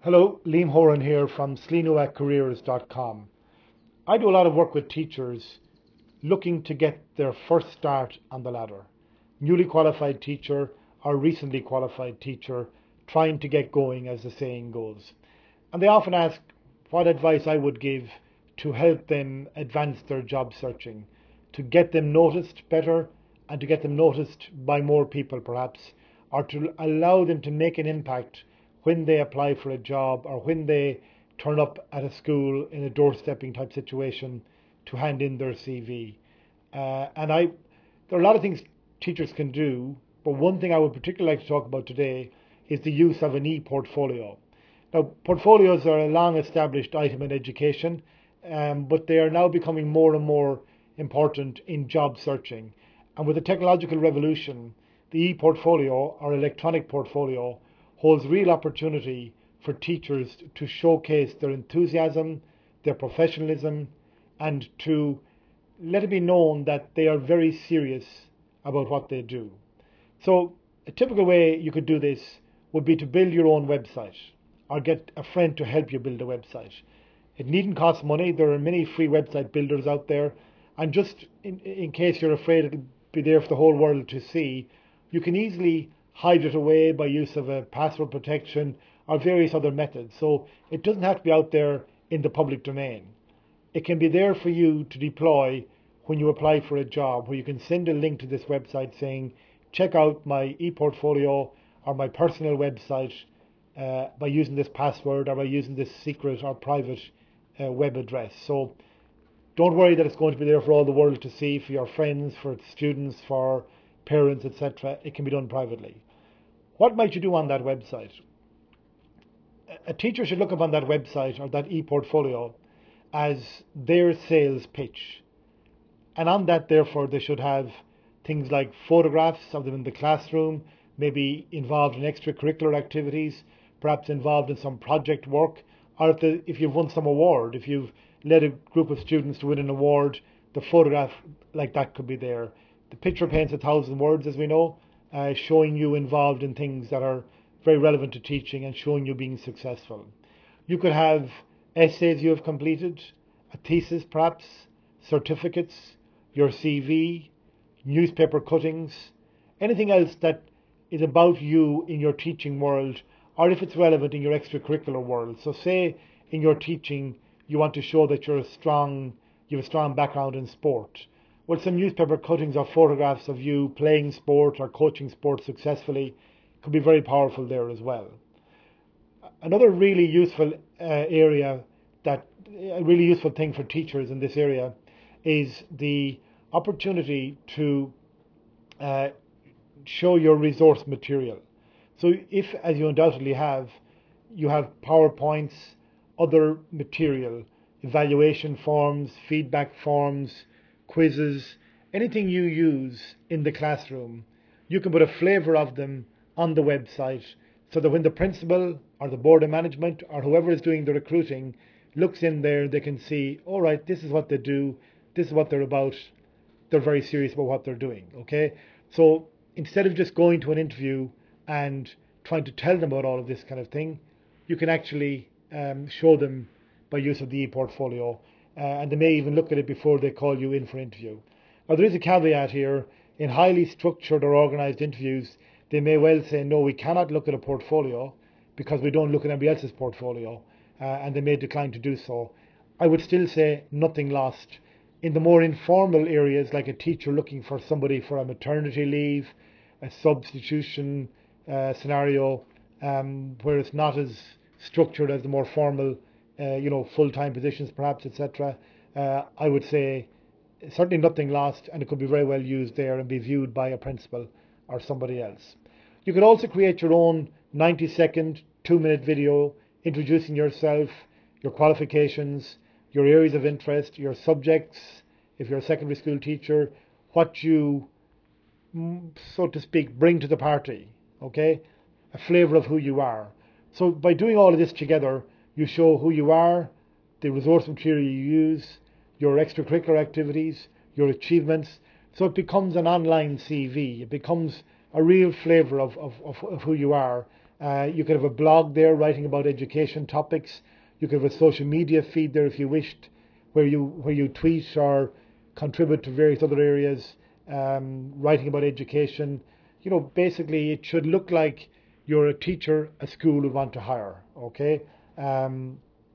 Hello, Liam Horan here from sleenuaccareers.com. I do a lot of work with teachers looking to get their first start on the ladder. Newly qualified teacher or recently qualified teacher trying to get going, as the saying goes. And they often ask what advice I would give to help them advance their job searching, to get them noticed better and to get them noticed by more people perhaps, or to allow them to make an impact when they apply for a job or when they turn up at a school in a doorstepping type situation to hand in their CV. There are a lot of things teachers can do, but one thing I would particularly like to talk about today is the use of an e-portfolio. Now, portfolios are a long established item in education, but they are now becoming more and more important in job searching. And with the technological revolution, the e-portfolio or electronic portfolio holds real opportunity for teachers to showcase their enthusiasm, their professionalism, and to let it be known that they are very serious about what they do. So, a typical way you could do this would be to build your own website or get a friend to help you build a website. It needn't cost money. There are many free website builders out there. And just in case you're afraid it'll be there for the whole world to see, you can easily hide it away by use of a password protection or various other methods. So it doesn't have to be out there in the public domain. It can be there for you to deploy when you apply for a job, where you can send a link to this website saying, check out my e-portfolio or my personal website by using this password or by using this secret or private web address. So don't worry that it's going to be there for all the world to see, for your friends, for students, for parents, etc. It can be done privately. What might you do on that website? A teacher should look upon that website or that e-portfolio as their sales pitch. And on that, therefore, they should have things like photographs of them in the classroom, maybe involved in extracurricular activities, perhaps involved in some project work, or if you've won some award, if you've led a group of students to win an award, the photograph like that could be there. The picture paints 1,000 words, as we know, showing you involved in things that are very relevant to teaching and showing you being successful. You could have essays you have completed, a thesis perhaps, certificates, your CV, newspaper cuttings, anything else that is about you in your teaching world, or if it's relevant in your extracurricular world. So say in your teaching you want to show that you have a strong background in sport. Well, some newspaper cuttings or photographs of you playing sport or coaching sport successfully could be very powerful there as well. Another really useful area that a really useful thing for teachers in this area is the opportunity to show your resource material. So if, as you undoubtedly have, you have PowerPoints, other material, evaluation forms, feedback forms, quizzes, anything you use in the classroom, you can put a flavour of them on the website so that when the principal or the board of management or whoever is doing the recruiting looks in there, they can see, all right, this is what they do, this is what they're about, they're very serious about what they're doing, okay? So instead of just going to an interview and trying to tell them about all of this kind of thing, you can actually show them by use of the e-portfolio, and they may even look at it before they call you in for an interview. Now, there is a caveat here. In highly structured or organised interviews, they may well say, no, we cannot look at a portfolio because we don't look at anybody else's portfolio, and they may decline to do so. I would still say nothing lost. In the more informal areas, like a teacher looking for somebody for a maternity leave, a substitution scenario, where it's not as structured as the more formal, full-time positions perhaps, etc. I would say certainly nothing lost, and it could be very well used there and be viewed by a principal or somebody else. You could also create your own 90-second, 2-minute video introducing yourself, your qualifications, your areas of interest, your subjects, if you're a secondary school teacher, what you, so to speak, bring to the party, okay? A flavour of who you are. So by doing all of this together, you show who you are, the resource material you use, your extracurricular activities, your achievements. So it becomes an online CV. It becomes a real flavour of who you are. You could have a blog there writing about education topics. You could have a social media feed there if you wished, where you tweet or contribute to various other areas, writing about education. Basically, it should look like you're a teacher a school would want to hire. Okay, um,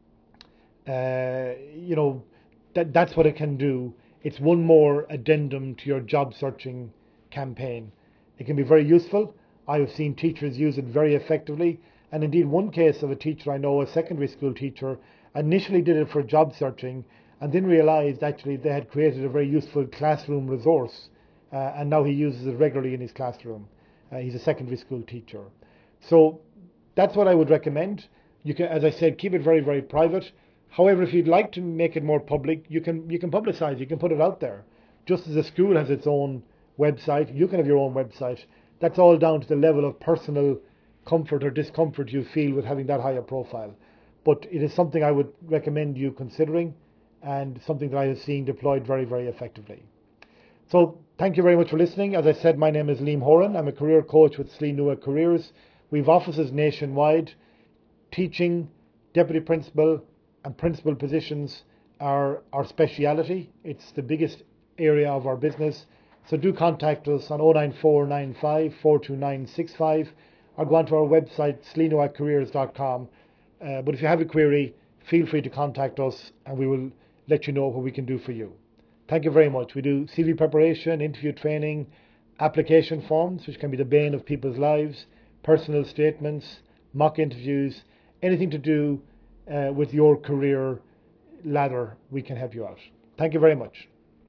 that's what it can do. It's one more addendum to your job searching campaign. It can be very useful. I have seen teachers use it very effectively. And indeed, one case of a teacher I know, a secondary school teacher, initially did it for job searching and then realized actually they had created a very useful classroom resource. And now he uses it regularly in his classroom. He's a secondary school teacher. So that's what I would recommend. You can, as I said, keep it very, very private. However, if you'd like to make it more public, you can publicize, you can put it out there. Just as a school has its own website, you can have your own website. That's all down to the level of personal comfort or discomfort you feel with having that higher profile. But it is something I would recommend you considering and something that I have seen deployed very, very effectively. So thank you very much for listening. As I said, my name is Liam Horan. I'm a career coach with Sleenua Careers. We've offices nationwide. Teaching, deputy principal and principal positions are our speciality. It's the biggest area of our business. So do contact us on 09495 42965 or go onto our website, sleenuacareers.com. But if you have a query, feel free to contact us and we will let you know what we can do for you. Thank you very much. We do CV preparation, interview training, application forms, which can be the bane of people's lives, personal statements, mock interviews, anything to do with your career ladder, we can help you out. Thank you very much.